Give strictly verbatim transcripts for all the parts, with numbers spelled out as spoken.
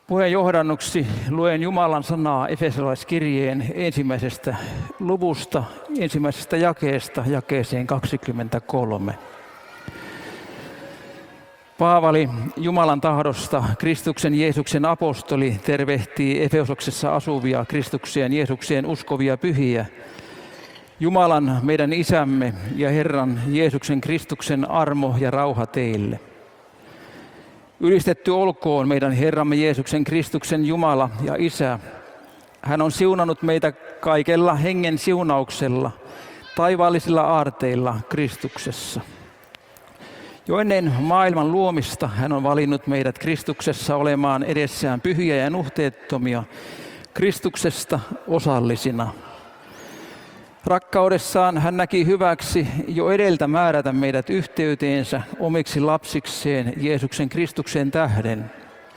Puheen johdannuksi luen Jumalan sanaa Efesolaiskirjeen ensimmäisestä luvusta, ensimmäisestä jakeesta jakeeseen kaksikymmentäkolme. Paavali, Jumalan tahdosta Kristuksen Jeesuksen apostoli, tervehtii Efesoksessa asuvia Kristukseen Jeesukseen uskovia pyhiä. Jumalan, meidän Isämme ja Herran Jeesuksen Kristuksen armo ja rauha teille. Ylistetty olkoon meidän Herramme Jeesuksen Kristuksen Jumala ja Isä. Hän on siunannut meitä kaikella hengen siunauksella, taivaallisilla aarteilla Kristuksessa. Jo ennen maailman luomista hän on valinnut meidät Kristuksessa olemaan edessään pyhiä ja nuhteettomia, Kristuksesta osallisina. Rakkaudessaan hän näki hyväksi jo edeltä määrätä meidät yhteyteensä omiksi lapsikseen Jeesuksen Kristuksen tähden.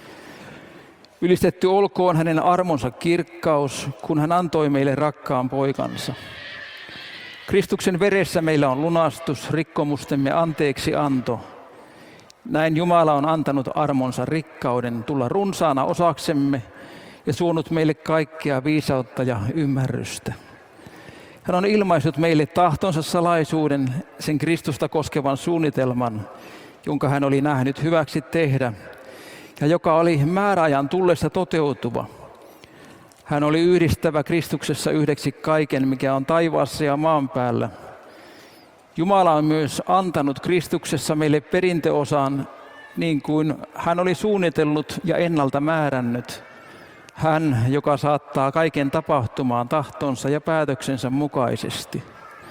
Ylistetty olkoon hänen armonsa kirkkaus, kun hän antoi meille rakkaan poikansa. Kristuksen veressä meillä on lunastus, rikkomustemme anteeksi anto. Näin Jumala on antanut armonsa rikkauden tulla runsaana osaksemme ja suonut meille kaikkea viisautta ja ymmärrystä. Hän on ilmaissut meille tahtonsa salaisuuden, sen Kristusta koskevan suunnitelman, jonka hän oli nähnyt hyväksi tehdä ja joka oli määräajan tullessa toteutuva. Hän oli yhdistävä Kristuksessa yhdeksi kaiken, mikä on taivaassa ja maan päällä. Jumala on myös antanut Kristuksessa meille perintöosan, niin kuin hän oli suunnitellut ja ennalta määrännyt. Hän, joka saattaa kaiken tapahtumaan tahtonsa ja päätöksensä mukaisesti.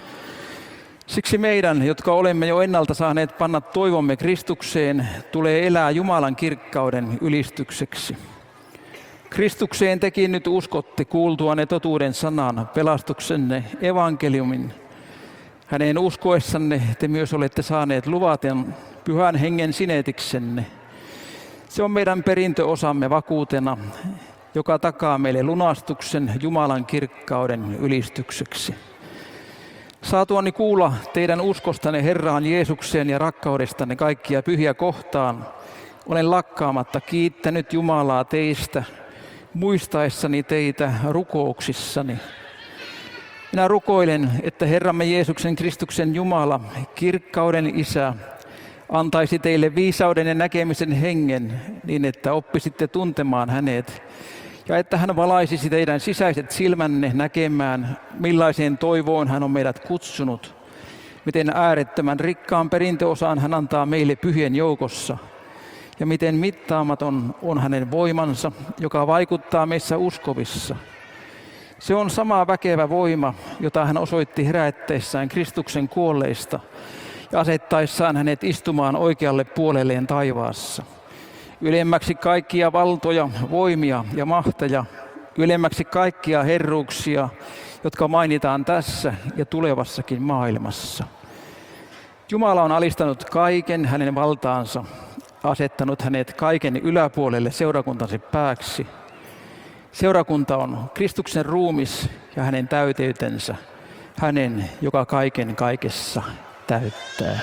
Siksi meidän, jotka olemme jo ennalta saaneet panna toivomme Kristukseen, tulee elää Jumalan kirkkauden ylistykseksi. Kristukseen tekin nyt uskotte kuultuanne totuuden sanan, pelastuksenne, evankeliumin. Hänen uskoessanne te myös olette saaneet luvaten pyhän hengen sinetiksenne. Se on meidän perintöosamme vakuutena, joka takaa meille lunastuksen Jumalan kirkkauden ylistykseksi. Saatuani kuulla teidän uskostanne Herraan Jeesukseen ja rakkaudestanne kaikkia pyhiä kohtaan, olen lakkaamatta kiittänyt Jumalaa teistä, muistaessani teitä rukouksissani. Minä rukoilen, että Herramme Jeesuksen Kristuksen Jumala, kirkkauden Isä, antaisi teille viisauden ja näkemisen hengen niin, että oppisitte tuntemaan hänet ja että hän valaisisi teidän sisäiset silmänne näkemään, millaiseen toivoon hän on meidät kutsunut, miten äärettömän rikkaan perintöosaan hän antaa meille pyhien joukossa ja miten mittaamaton on hänen voimansa, joka vaikuttaa meissä uskovissa. Se on sama väkevä voima, jota hän osoitti herättäessään Kristuksen kuolleista ja asettaessaan hänet istumaan oikealle puolelleen taivaassa. Ylemmäksi kaikkia valtoja, voimia ja mahteja, ylemmäksi kaikkia herruuksia, jotka mainitaan tässä ja tulevassakin maailmassa. Jumala on alistanut kaiken hänen valtaansa, asettanut hänet kaiken yläpuolelle seurakuntansa pääksi. Seurakunta on Kristuksen ruumis ja hänen täyteytensä, hänen, joka kaiken kaikessa täyttää.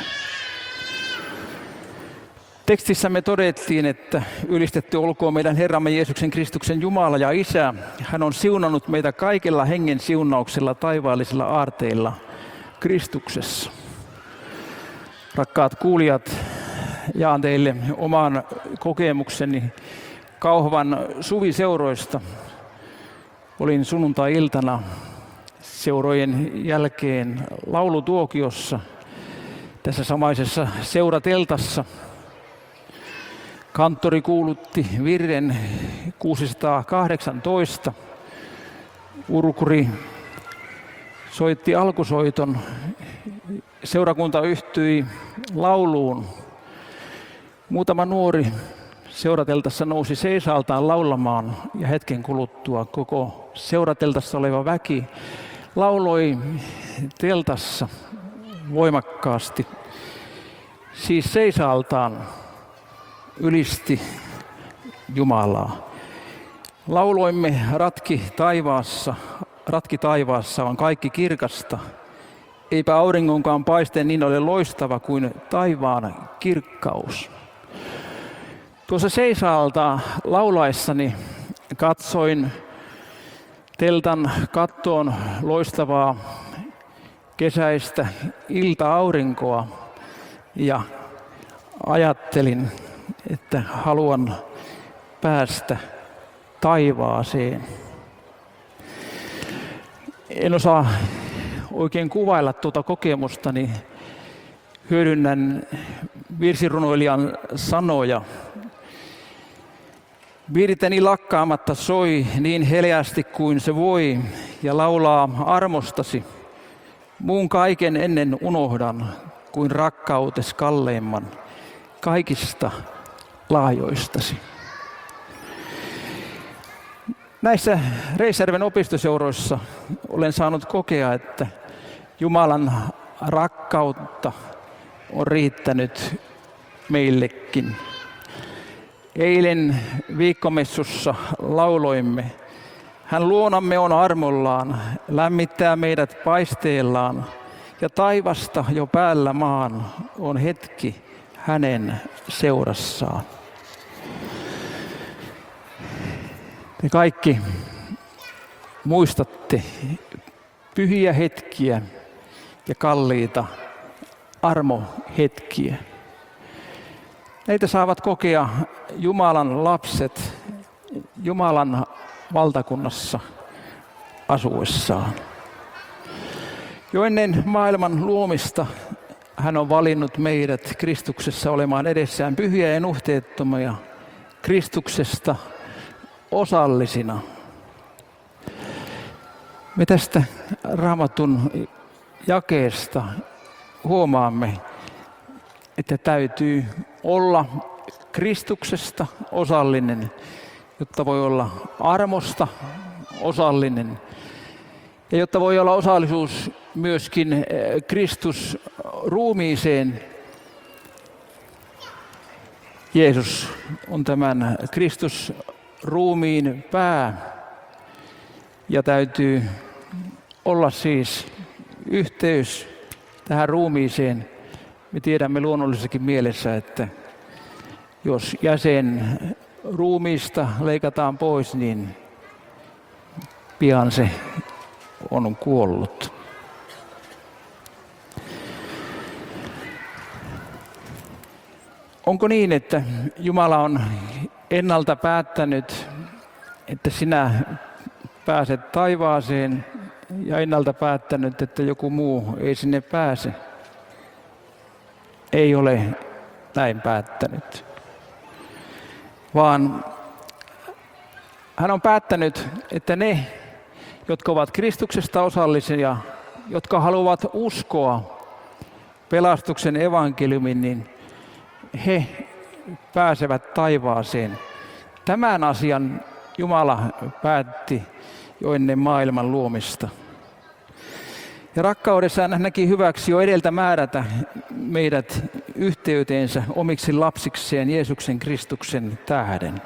Tekstissämme todettiin, että ylistetty olkoon meidän Herramme Jeesuksen Kristuksen Jumala ja Isä. Hän on siunannut meitä kaikella hengen siunauksella taivaallisilla aarteilla Kristuksessa. Rakkaat kuulijat, jaan teille oman kokemukseni Kauhavan suviseuroista. Olin sunnuntai-iltana seurojen jälkeen laulutuokiossa tässä samaisessa seurateltassa. Kanttori kuulutti virren kuusisataakahdeksantoista. Urkuri soitti alkusoiton. Seurakunta yhtyi lauluun. Muutama nuori seurateltassa nousi seisaaltaan laulamaan ja hetken kuluttua koko seurateltassa oleva väki lauloi teltassa voimakkaasti. Siis seisaaltaan ylisti Jumalaa. Lauloimme ratki taivaassa, ratki taivaassa on kaikki kirkasta. Eipä auringonkaan paiste niin ole loistava kuin taivaan kirkkaus. Tuossa seisaalta laulaessani katsoin teltan kattoon loistavaa kesäistä ilta-aurinkoa ja ajattelin, että haluan päästä taivaaseen. En osaa oikein kuvailla tuota kokemustani. Hyödynnän virsirunoilijan sanoja. Virteni lakkaamatta soi niin heleästi kuin se voi ja laulaa armostasi. Muun kaiken ennen unohdan kuin rakkautes kalleimman kaikista lahjoistasi. Näissä Reisjärven opistoseuroissa olen saanut kokea, että Jumalan rakkautta on riittänyt meillekin. Eilen viikkomessussa lauloimme, hän luonamme on armollaan, lämmittää meidät paisteellaan ja taivasta jo päällä maan on hetki hänen seurassaan. Te kaikki muistatte pyhiä hetkiä ja kalliita armohetkiä. Näitä saavat kokea Jumalan lapset Jumalan valtakunnassa asuessaan. Jo ennen maailman luomista hän on valinnut meidät Kristuksessa olemaan edessään pyhiä ja nuhteettomia, Kristuksesta osallisina. Me tästä Raamatun jakeesta huomaamme, että täytyy olla Kristuksesta osallinen, jotta voi olla armosta osallinen ja jotta voi olla osallisuus myöskin Kristus ruumiiseen. Jeesus on tämän Kristus ruumiin pää ja täytyy olla siis yhteys tähän ruumiiseen. Me tiedämme luonnollisessakin mielessä, että jos jäsen ruumiista leikataan pois, niin pian se on kuollut. Onko niin, että Jumala on ennalta päättänyt, että sinä pääset taivaaseen ja ennalta päättänyt, että joku muu ei sinne pääse? Ei ole näin päättänyt, vaan hän on päättänyt, että ne, jotka ovat Kristuksesta osallisia, jotka haluavat uskoa pelastuksen evankeliumin, niin he pääsevät taivaaseen. Tämän asian Jumala päätti jo ennen maailman luomista. Ja rakkaudessaan hän näki hyväksi jo edeltä määrätä meidät yhteyteensä omiksi lapsikseen Jeesuksen Kristuksen tähden.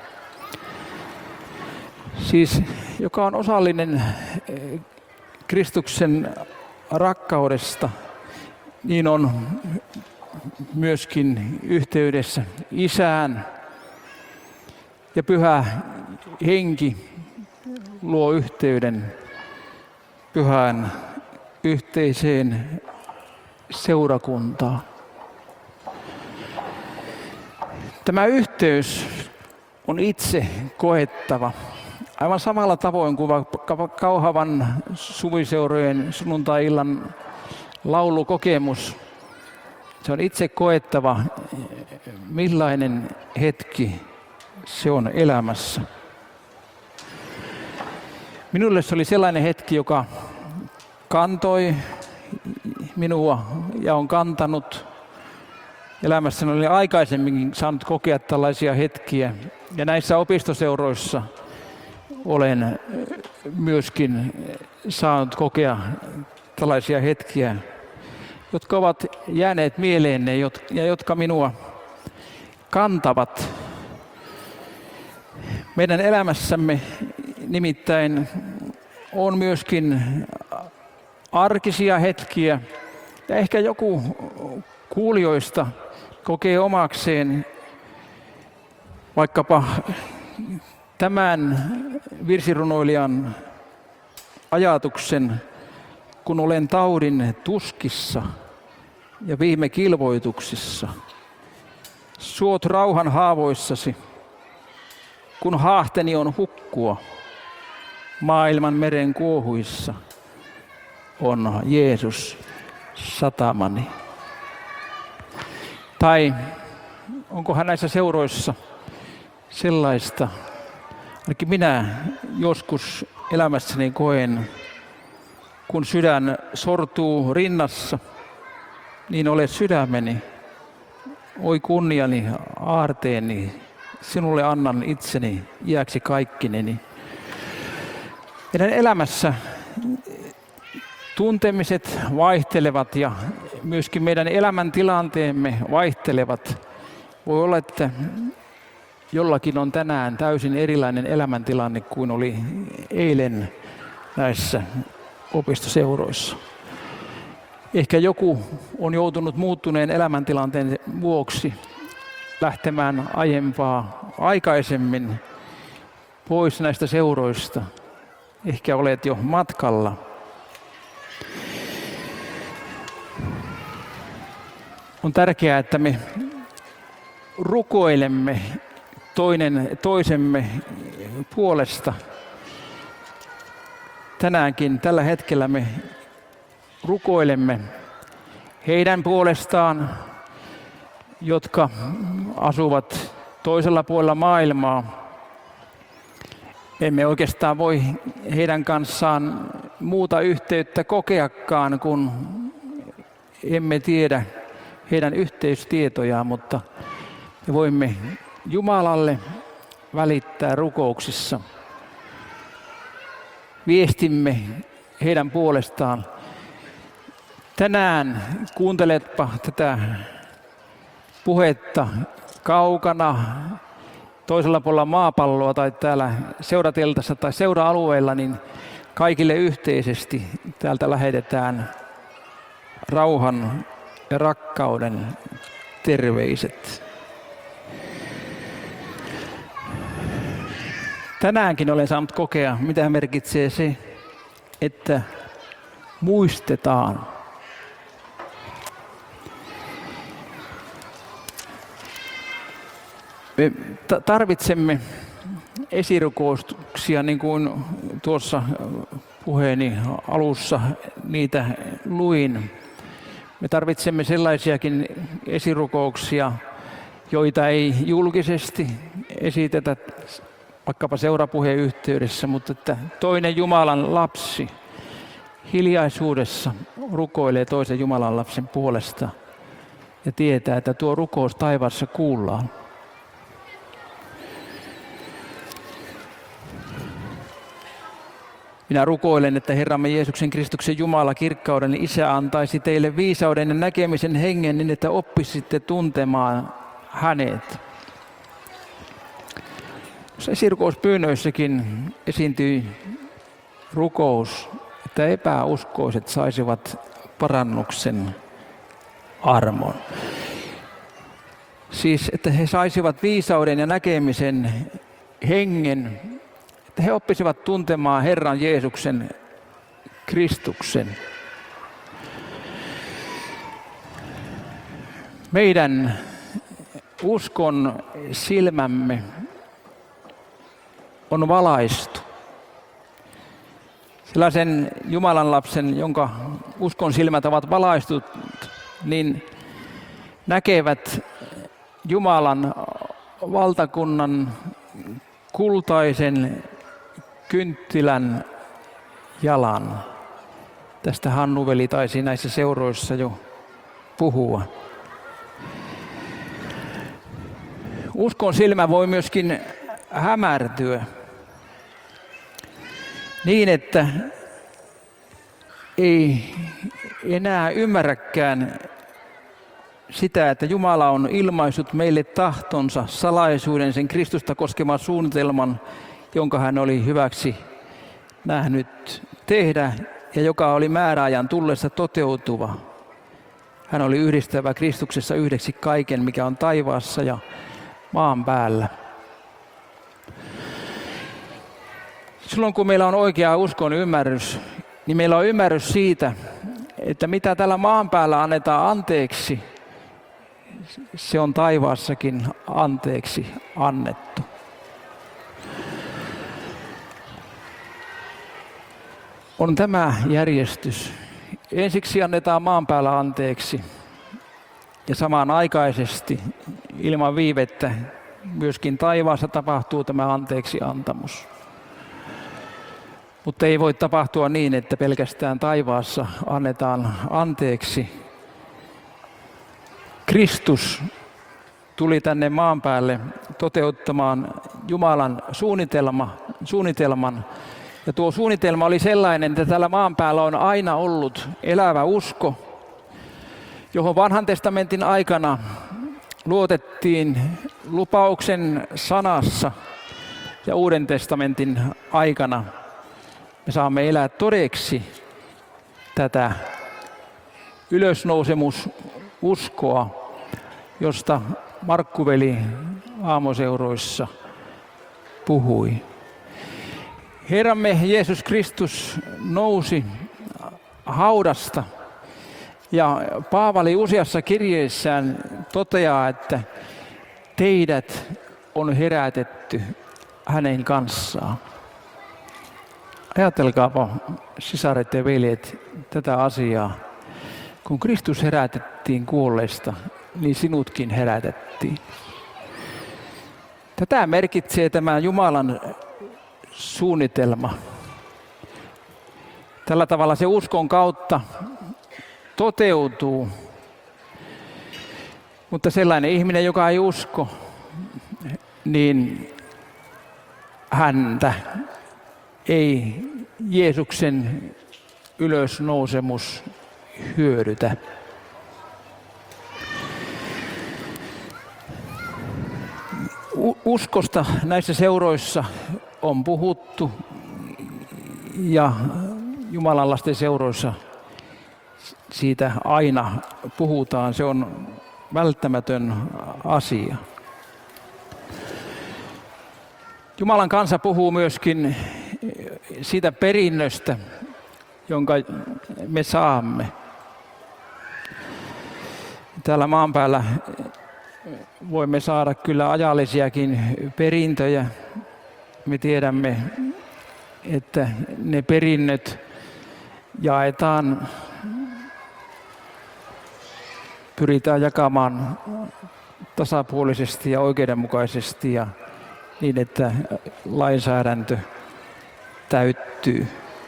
Siis joka on osallinen Kristuksen rakkaudesta, niin on myöskin yhteydessä Isään, ja Pyhä Henki luo yhteyden pyhään yhteiseen seurakuntaan. Tämä yhteys on itse koettava aivan samalla tavoin kuin Kauhavan suviseurojen sunnuntai-illan laulukokemus. Se on itse koettava, millainen hetki se on elämässä. Minulle se oli sellainen hetki, joka kantoi minua ja on kantanut. Elämässäni olen aikaisemminkin saanut kokea tällaisia hetkiä. Ja näissä opistoseuroissa olen myöskin saanut kokea tällaisia hetkiä, jotka ovat jääneet mieleenne ja jotka minua kantavat. Meidän elämässämme nimittäin on myöskin arkisia hetkiä, ja ehkä joku kuulijoista kokee omakseen Vaikkapa tämän virsirunoilijan ajatuksen, kun olen taudin tuskissa ja viime kilvoituksissa, suot rauhan haavoissasi, kun haahteni on hukkua, maailman meren kuohuissa on Jeesus satamani. Tai onkohan näissä seuroissa sellaista, ainakin minä joskus elämässäni koen, kun sydän sortuu rinnassa, niin ole sydämeni, oi kunniani, aarteeni, sinulle annan itseni iäksi kaikkineni. Meidän elämässä tuntemiset vaihtelevat ja myöskin meidän elämäntilanteemme vaihtelevat. Voi olla, että jollakin on tänään täysin erilainen elämäntilanne kuin oli eilen näissä opistoseuroissa. Ehkä joku on joutunut muuttuneen elämäntilanteen vuoksi lähtemään aiempaa aikaisemmin pois näistä seuroista. Ehkä olet jo matkalla. On tärkeää, että me rukoilemme toinen toisemme puolesta. Tänäänkin tällä hetkellä me rukoilemme heidän puolestaan, jotka asuvat toisella puolella maailmaa. Emme oikeastaan voi heidän kanssaan muuta yhteyttä kokeakaan, kun emme tiedä heidän yhteystietojaan, mutta me voimme Jumalalle välittää rukouksissa viestimme heidän puolestaan. Tänään kuunteletpa tätä puhetta kaukana toisella puolella maapalloa tai täällä seurateltassa tai seura-alueella, niin kaikille yhteisesti täältä lähetetään rauhan ja rakkauden terveiset. Tänäänkin olen saanut kokea, mitä merkitsee se, että muistetaan. Me tarvitsemme esirukouksia, niin kuin tuossa puheeni alussa niitä luin. Me tarvitsemme sellaisiakin esirukouksia, joita ei julkisesti esitetä vaikkapa seurapuheen yhteydessä, mutta että toinen Jumalan lapsi hiljaisuudessa rukoilee toisen Jumalan lapsen puolesta ja tietää, että tuo rukous taivaassa kuullaan. Minä rukoilen, että Herramme Jeesuksen Kristuksen Jumala, kirkkauden Isä, antaisi teille viisauden ja näkemisen hengen niin, että oppisitte tuntemaan hänet. Esirukouspyynnöissäkin esiintyi rukous, että epäuskoiset saisivat parannuksen armon. Siis, että he saisivat viisauden ja näkemisen hengen, että he oppisivat tuntemaan Herran Jeesuksen Kristuksen. Meidän uskon silmämme on valaistu. Sellaisen Jumalan lapsen, jonka uskon silmät ovat valaistut, niin näkevät Jumalan valtakunnan kultaisen kynttilän jalan. Tästä Hannu-veli taisi näissä seuroissa jo puhua. Uskon silmä voi myöskin hämärtyä niin, että ei enää ymmärräkään sitä, että Jumala on ilmaissut meille tahtonsa, salaisuuden, sen Kristusta koskevan suunnitelman, jonka hän oli hyväksi nähnyt tehdä ja joka oli määräajan tullessa toteutuva. Hän oli yhdistävä Kristuksessa yhdeksi kaiken, mikä on taivaassa ja maan päällä. Silloin kun meillä on oikea uskon ymmärrys, niin meillä on ymmärrys siitä, että mitä täällä maan päällä annetaan anteeksi, se on taivaassakin anteeksi annettu. On tämä järjestys. Ensiksi annetaan maan päällä anteeksi ja samanaikaisesti ilman viivettä myöskin taivaassa tapahtuu tämä anteeksi antamus. Mutta ei voi tapahtua niin, että pelkästään taivaassa annetaan anteeksi. Kristus tuli tänne maan päälle toteuttamaan Jumalan suunnitelma, suunnitelman. Ja tuo suunnitelma oli sellainen, että tällä maan päällä on aina ollut elävä usko, johon vanhan testamentin aikana luotettiin lupauksen sanassa ja uuden testamentin aikana me saamme elää todeksi tätä ylösnousemususkoa, josta Markkuveli aamoseuroissa puhui. Herramme Jeesus Kristus nousi haudasta ja Paavali useassa kirjeessään toteaa, että teidät on herätetty hänen kanssaan. Ajatelkaapa, sisaret ja veljet, tätä asiaa. Kun Kristus herätettiin kuolleista, niin sinutkin herätettiin. Tätä merkitsee tämä Jumalan suunnitelma. Tällä tavalla se uskon kautta toteutuu. Mutta sellainen ihminen, joka ei usko, niin häntä ei Jeesuksen ylösnousemus hyödytä. Uskosta näissä seuroissa on puhuttu ja Jumalan lasten seuroissa siitä aina puhutaan. Se on välttämätön asia. Jumalan kansa puhuu myöskin siitä perinnöstä, jonka me saamme. Täällä maan päällä voimme saada kyllä ajallisiakin perintöjä. Me tiedämme, että ne perinnöt jaetaan, pyritään jakamaan tasapuolisesti ja oikeudenmukaisesti ja niin, että lainsäädäntö täyttyy.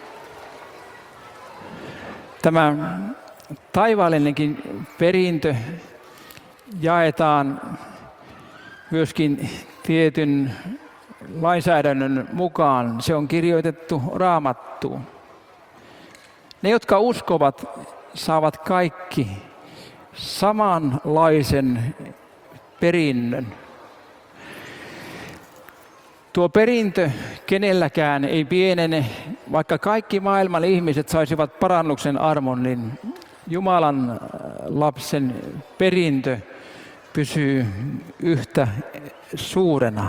Tämä taivaallinenkin perintö jaetaan myöskin tietyn lainsäädännön mukaan. Se on kirjoitettu Raamattuun. Ne, jotka uskovat, saavat kaikki samanlaisen perinnön. Tuo perintö kenelläkään ei pienene, vaikka kaikki maailman ihmiset saisivat parannuksen armon, niin Jumalan lapsen perintö pysyy yhtä suurena.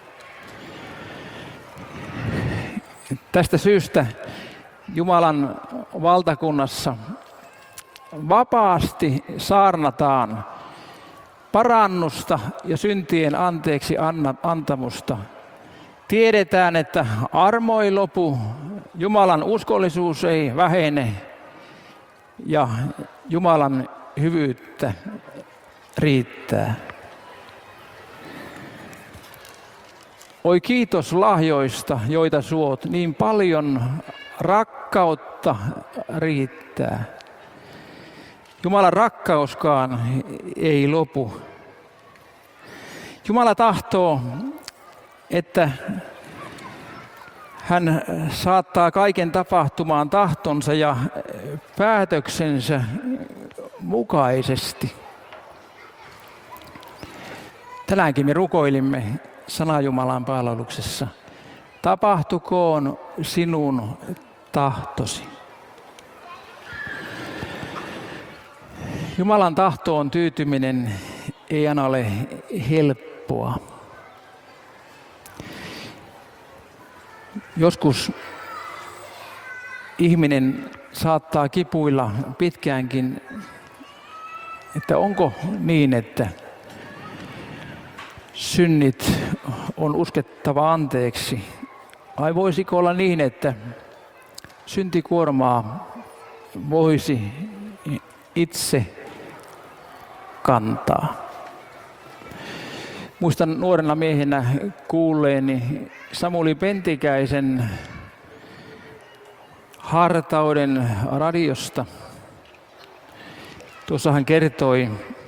Tästä syystä Jumalan valtakunnassa vapaasti saarnataan parannusta ja syntien anteeksi antamusta. Tiedetään, että armo ei lopu, Jumalan uskollisuus ei vähene ja Jumalan hyvyyttä riittää. Oi kiitos lahjoista, joita suot, niin paljon rakkautta riittää. Jumalan rakkauskaan ei lopu. Jumala tahtoo, että hän saattaa kaiken tapahtumaan tahtonsa ja päätöksensä mukaisesti. Tänäänkin me rukoilimme sana Jumalan palveluksessa. Tapahtukoon sinun tahtosi. Jumalan tahtoon tyytyminen ei aina ole helppoa. Joskus ihminen saattaa kipuilla pitkäänkin, että onko niin, että synnit on uskettava anteeksi, vai voisiko olla niin, että syntikuormaa voisi itse kantaa. Muistan nuorena miehenä kuulleeni Samuli Pentikäisen hartauden radiosta. Tuossa hän kertoi,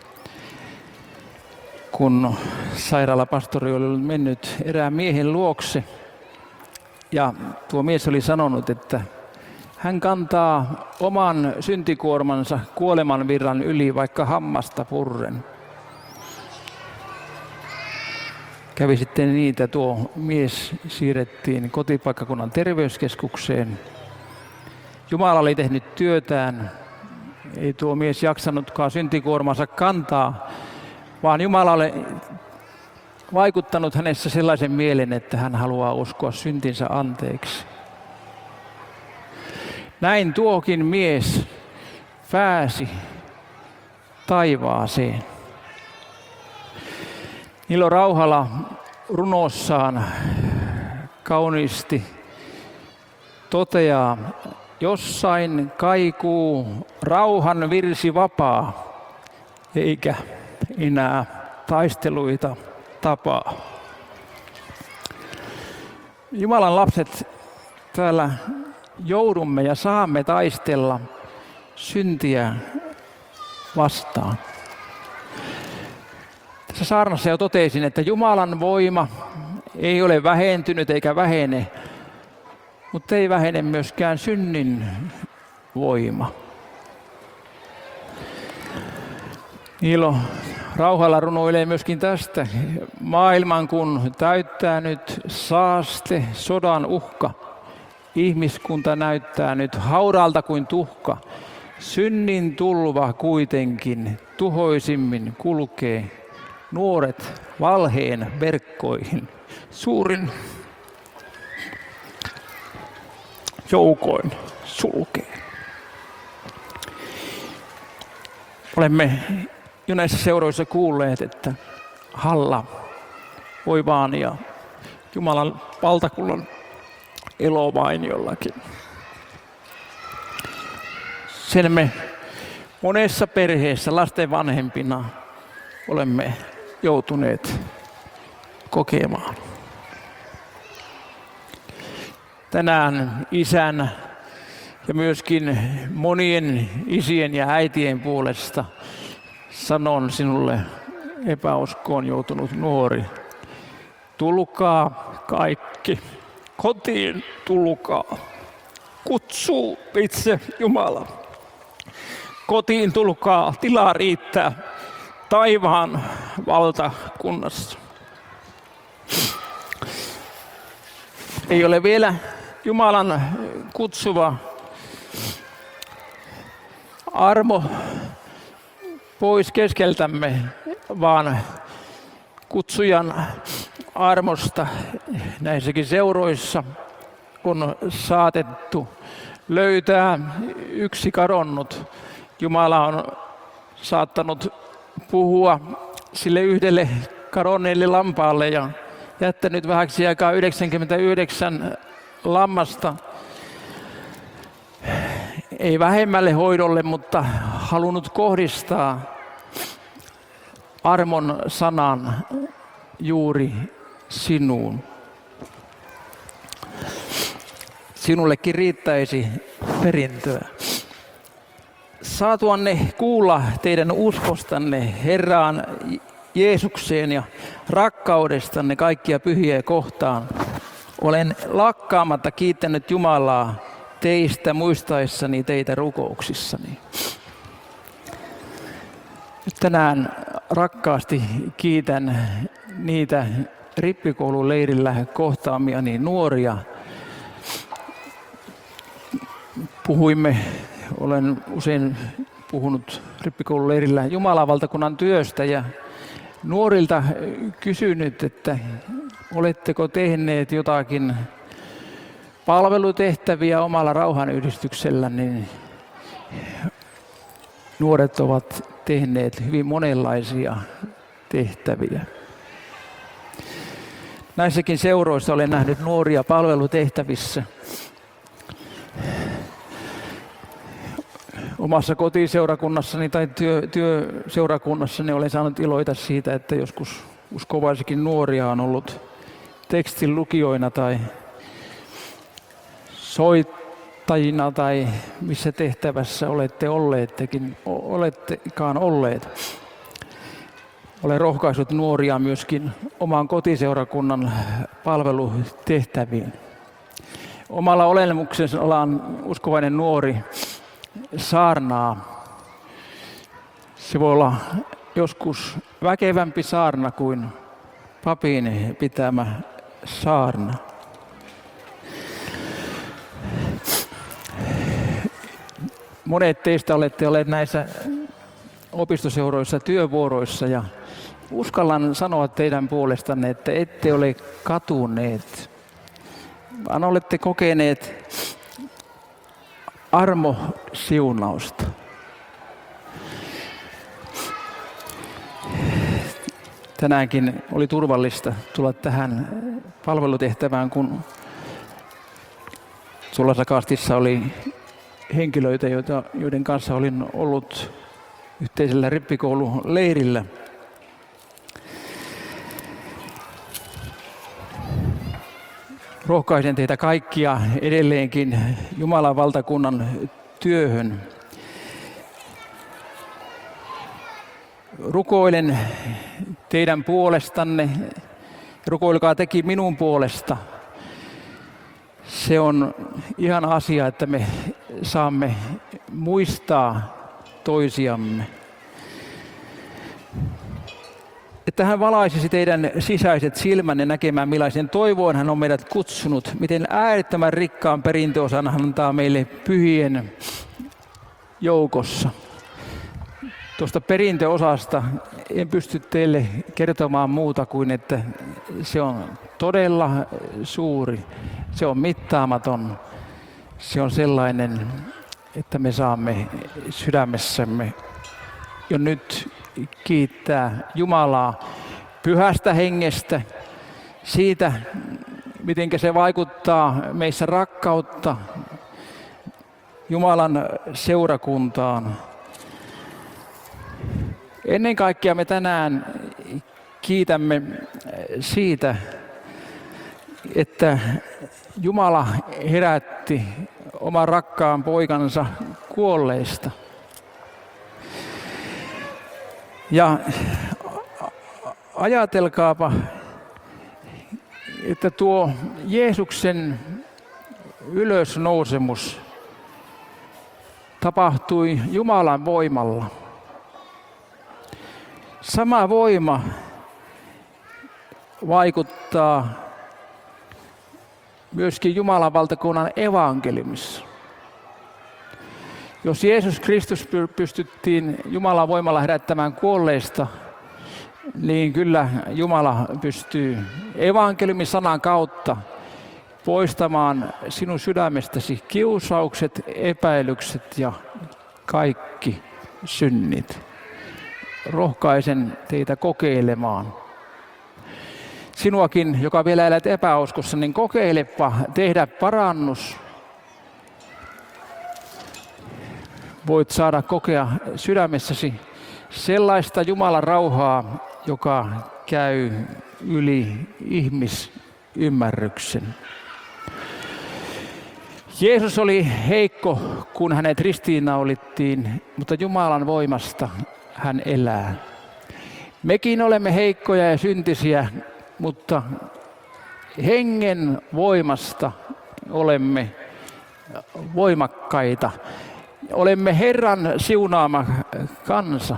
kun sairaalapastori oli mennyt erään miehen luokse ja tuo mies oli sanonut, että hän kantaa oman syntikuormansa kuoleman virran yli vaikka hammasta purren. Kävi sitten niin, että tuo mies siirrettiin kotipaikkakunnan terveyskeskukseen. Jumala oli tehnyt työtään. Ei tuo mies jaksanutkaan syntikuormansa kantaa, vaan Jumala oli vaikuttanut hänessä sellaisen mielen, että hän haluaa uskoa syntinsä anteeksi. Näin tuokin mies pääsi taivaaseen. Nilo Rauhala runossaan kauniisti toteaa, jossain kaikuu rauhan virsi vapaa, eikä enää taisteluita tapaa. Jumalan lapset, täällä joudumme ja saamme taistella syntiä vastaan. Tässä saarnassa jo totesin, että Jumalan voima ei ole vähentynyt eikä vähene, mutta ei vähene myöskään synnin voima. Nilo Rauhala runoilee myöskin tästä. Maailman kun täyttää nyt saaste, sodan uhka, ihmiskunta näyttää nyt hauraalta kuin tuhka. Synnin tulva kuitenkin tuhoisimmin kulkee. Nuoret valheen verkkoihin suurin joukoin sulkee. Olemme jo näissä seuroissa kuulleet, että Halla voi vaan ja Jumalan valtakunnan elo vain jollakin. Sen me monessa perheessä lasten vanhempina olemme joutuneet kokemaan. Tänään isän ja myöskin monien isien ja äitien puolesta sanon sinulle, epäuskoon joutunut nuori, tulkaa kaikki, kotiin tulkaa, kutsuu itse Jumala. Kotiin tulkaa, tilaa riittää taivaan valtakunnassa. Ei ole vielä Jumalan kutsuva armo pois keskeltämme, vaan kutsujan armosta näissäkin seuroissa on saatettu löytää yksi kadonnut. Jumala on saattanut puhua sille yhdelle kadonneelle lampaalle ja jättänyt vähäksi aikaa yhdeksänkymmentäyhdeksän lammasta. Ei vähemmälle hoidolle, mutta halunnut kohdistaa armon sanan juuri sinuun. Sinullekin riittäisi perintöä. Saatuanne kuulla teidän uskostanne Herraan Jeesukseen ja rakkaudestanne kaikkia pyhiä kohtaan, olen lakkaamatta kiittänyt Jumalaa teistä muistaessani teitä rukouksissani. Tänään rakkaasti kiitän niitä rippikoululeirillä kohtaamiani nuoria. Puhuimme, olen usein puhunut rippikoululeirillä Jumalan valtakunnan työstä ja nuorilta kysynyt, että oletteko tehneet jotakin palvelutehtäviä omalla rauhanyhdistyksellä, niin nuoret ovat tehneet hyvin monenlaisia tehtäviä. Näissäkin seuroissa olen nähnyt nuoria palvelutehtävissä. Omassa kotiseurakunnassani tai työ, työseurakunnassani olen saanut iloita siitä, että joskus uskovaisikin nuoria on ollut tekstin lukijoina tai soittajina tai missä tehtävässä olette olleettekin, olettekaan olleet. Olen rohkaissut nuoria myöskin oman kotiseurakunnan palvelutehtäviin. Omalla olemuksellaan uskovainen nuori saarnaa. Se voi olla joskus väkevämpi saarna kuin papin pitämä saarna. Monet teistä olette olleet näissä opistoseuroissa työvuoroissa ja uskallan sanoa teidän puolestanne, että ette ole katuneet, vaan olette kokeneet armosiunausta. Tänäänkin oli turvallista tulla tähän palvelutehtävään, kun Sulasakastissa oli henkilöitä, joita, joiden kanssa olin ollut yhteisellä rippikoululeirillä. Rohkaisen teitä kaikkia edelleenkin Jumalan valtakunnan työhön. Rukoilen teidän puolestanne, rukoilkaa tekin minun puolesta. Se on ihana asia, että me saamme muistaa toisiamme. Että hän valaisisi teidän sisäiset silmänne näkemään, millaisen toivoon hän on meidät kutsunut, miten äärettömän rikkaan perintöosan hän antaa meille pyhien joukossa. Tuosta perintöosasta en pysty teille kertomaan muuta kuin, että se on todella suuri, se on mittaamaton, se on sellainen, että me saamme sydämessämme jo nyt kiittää Jumalaa pyhästä hengestä, siitä, miten se vaikuttaa meissä rakkautta Jumalan seurakuntaan. Ennen kaikkea me tänään kiitämme siitä, että Jumala herätti oman rakkaan poikansa kuolleista. Ja ajatelkaapa, että tuo Jeesuksen ylösnousemus tapahtui Jumalan voimalla. Sama voima vaikuttaa myöskin Jumalan valtakunnan evankeliumissa. Jos Jeesus Kristus pystyttiin Jumalan voimalla herättämään kuolleista, niin kyllä Jumala pystyy evankeliumin sanan kautta poistamaan sinun sydämestäsi kiusaukset, epäilykset ja kaikki synnit. Rohkaisen teitä kokeilemaan. Sinuakin, joka vielä elät epäuskossa, niin kokeilepa tehdä parannus. Voit saada kokea sydämessäsi sellaista Jumalan rauhaa, joka käy yli ihmisymmärryksen. Jeesus oli heikko, kun hänet ristiinnaulittiin, mutta Jumalan voimasta hän elää. Mekin olemme heikkoja ja syntisiä, mutta hengen voimasta olemme voimakkaita. Olemme Herran siunaama kansa.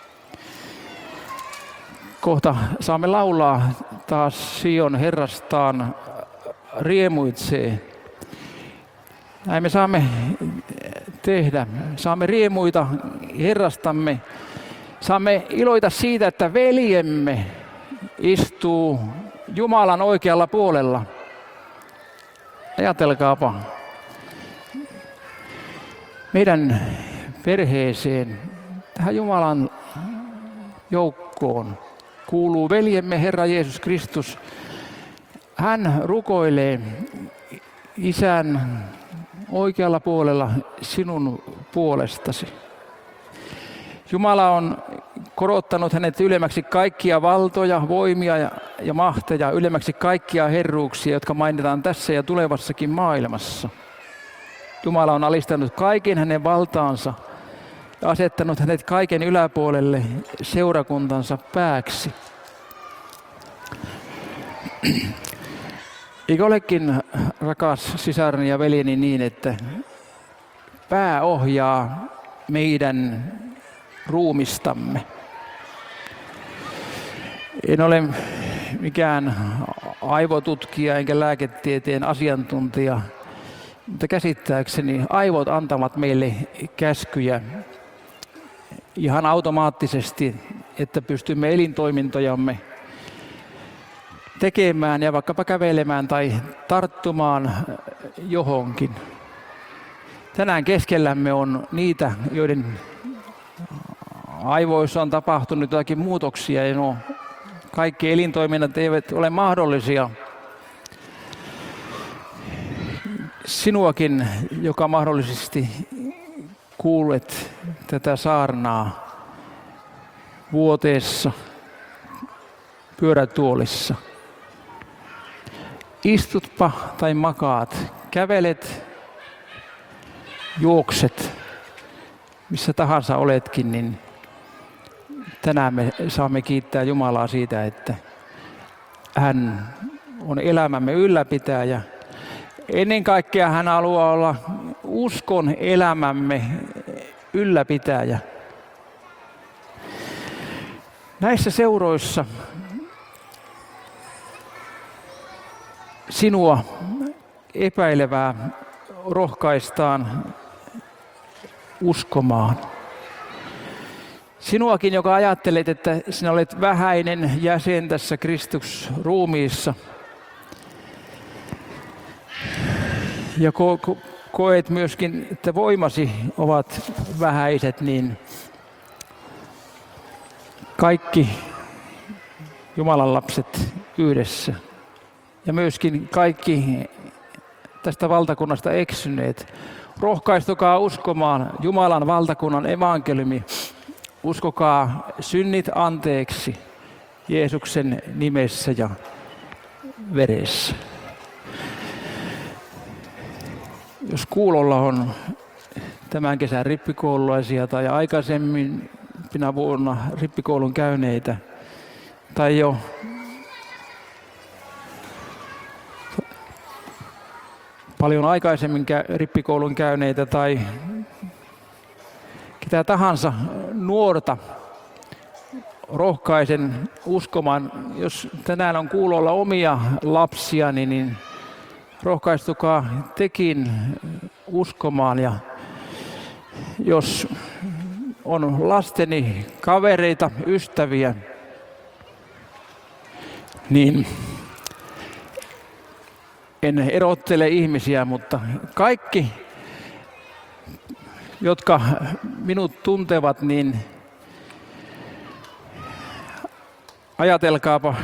Kohta saamme laulaa taas Sion Herrastaan riemuitsee. Näin me saamme tehdä. Saamme riemuita Herrastamme. Saamme iloita siitä, että veljemme istuu Jumalan oikealla puolella. Ajatelkaapa, meidän perheeseen, tähän Jumalan joukkoon kuuluu veljemme Herra Jeesus Kristus. Hän rukoilee Isän oikealla puolella sinun puolestasi. Jumala on korottanut hänet ylemmäksi kaikkia valtoja, voimia ja, ja mahteja, ylemmäksi kaikkia herruuksia, jotka mainitaan tässä ja tulevassakin maailmassa. Jumala on alistanut kaiken hänen valtaansa ja asettanut hänet kaiken yläpuolelle seurakuntansa pääksi. Eikö olekin, rakas sisareni ja veljeni, niin, että pää ohjaa meidän ruumistamme? En ole mikään aivotutkija enkä lääketieteen asiantuntija, mutta käsittääkseni aivot antavat meille käskyjä ihan automaattisesti, että pystymme elintoimintojamme tekemään ja vaikkapa kävelemään tai tarttumaan johonkin. Tänään keskellämme on niitä, joiden aivoissa on tapahtunut jotakin muutoksia ja no, kaikki elintoiminnat eivät ole mahdollisia. Sinuakin, joka mahdollisesti kuulet tätä saarnaa vuoteessa, pyörätuolissa. Istutpa tai makaat, kävelet, juokset, missä tahansa oletkin, niin tänään me saamme kiittää Jumalaa siitä, että hän on elämämme ylläpitäjä. Ennen kaikkea hän haluaa olla uskon elämämme ylläpitäjä. Näissä seuroissa sinua epäilevää rohkaistaan uskomaan. Sinuakin, joka ajattelet, että sinä olet vähäinen jäsen tässä Kristusruumiissa ja ko- ko- koet myöskin, että voimasi ovat vähäiset, niin kaikki Jumalan lapset yhdessä ja myöskin kaikki tästä valtakunnasta eksyneet, rohkaistukaa uskomaan Jumalan valtakunnan evankeliumi. Uskokaa synnit anteeksi Jeesuksen nimessä ja veressä. Jos kuulolla on tämän kesän rippikoululaisia tai aikaisemmin pinä vuonna rippikoulun käyneitä tai jo paljon aikaisemmin rippikoulun käyneitä tai ketä tahansa nuorta, rohkaisen uskomaan, jos tänään on kuulolla omia lapsiani, niin rohkaistukaa tekin uskomaan. Ja jos on lasteni kavereita, ystäviä, niin en erottele ihmisiä, mutta kaikki, jotka minut tuntevat, niin ajatelkaapa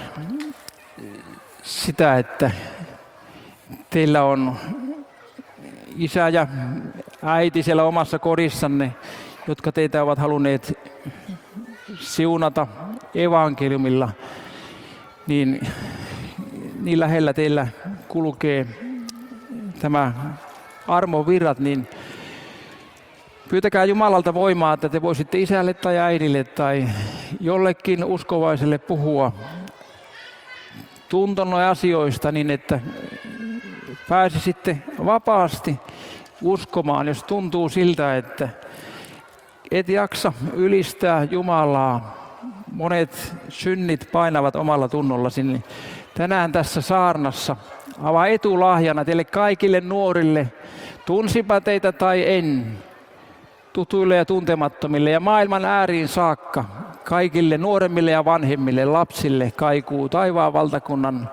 sitä, että teillä on isä ja äiti siellä omassa kodissanne, jotka teitä ovat halunneet siunata evankeliumilla, niin niin lähellä teillä kulkee tämä armon virrat, niin pyytäkää Jumalalta voimaa, että te voisitte isälle tai äidille tai jollekin uskovaiselle puhua tuntonne asioista niin, että pääsisitte vapaasti uskomaan, jos tuntuu siltä, että et jaksa ylistää Jumalaa. Monet synnit painavat omalla tunnollasi. Niin tänään tässä saarnassa avaa etulahjana teille kaikille nuorille, tunsipa teitä tai en, tutuille ja tuntemattomille ja maailman ääriin saakka, kaikille nuoremmille ja vanhemmille lapsille kaikuu taivaan valtakunnan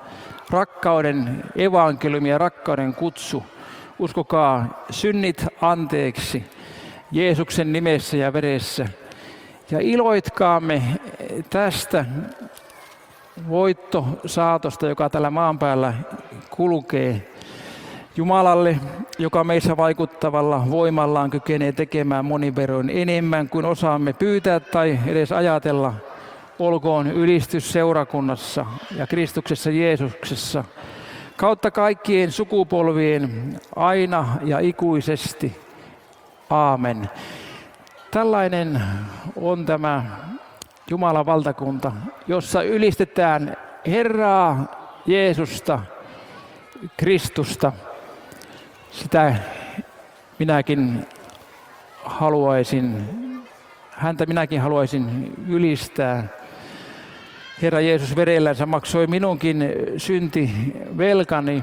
rakkauden evankeliumi ja rakkauden kutsu. Uskokaa synnit anteeksi Jeesuksen nimessä ja veressä. Ja iloitkaamme tästä voittosaatosta, joka tällä maan päällä kulkee. Jumalalle, joka meissä vaikuttavalla voimallaan kykenee tekemään monin verroin enemmän kuin osaamme pyytää tai edes ajatella, olkoon ylistys seurakunnassa ja Kristuksessa Jeesuksessa kautta kaikkien sukupolvien aina ja ikuisesti. Aamen. Tällainen on tämä Jumalan valtakunta, jossa ylistetään Herraa Jeesusta, Kristusta. Sitä minäkin haluaisin, häntä minäkin haluaisin ylistää. Herra Jeesus verellänsä maksoi minunkin syntivelkani.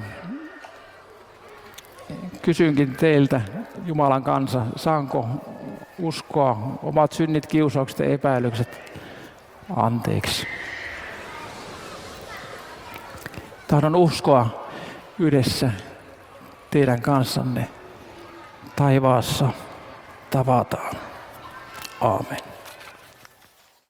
Kysynkin teiltä, Jumalan kansa, saanko uskoa omat synnit, kiusaukset ja epäilykset anteeksi? Tahdon uskoa yhdessä teidän kanssanne taivaassa tavataan. Aamen.